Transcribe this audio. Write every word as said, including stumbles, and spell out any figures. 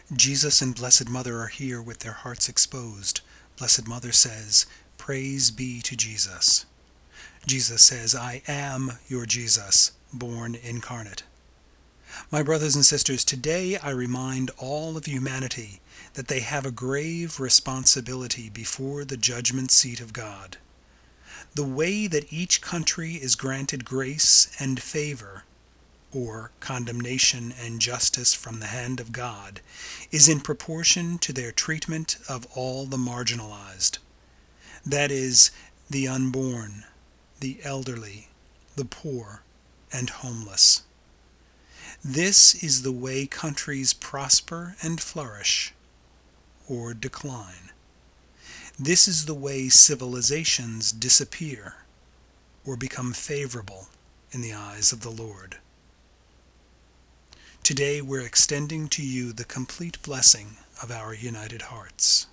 Jesus and Blessed Mother are here with their hearts exposed. Blessed Mother says, "Praise be to Jesus." Jesus says, "I am your Jesus, born incarnate." My brothers and sisters, today I remind all of humanity that they have a grave responsibility before the judgment seat of God. The way that each country is granted grace and favor, or condemnation and justice from the hand of God, is in proportion to their treatment of all the marginalized. That is, the unborn, the elderly, the poor, and homeless. This is the way countries prosper and flourish, or decline. This is the way civilizations disappear, or become favorable in the eyes of the Lord. Today we're extending to you the complete blessing of our united hearts.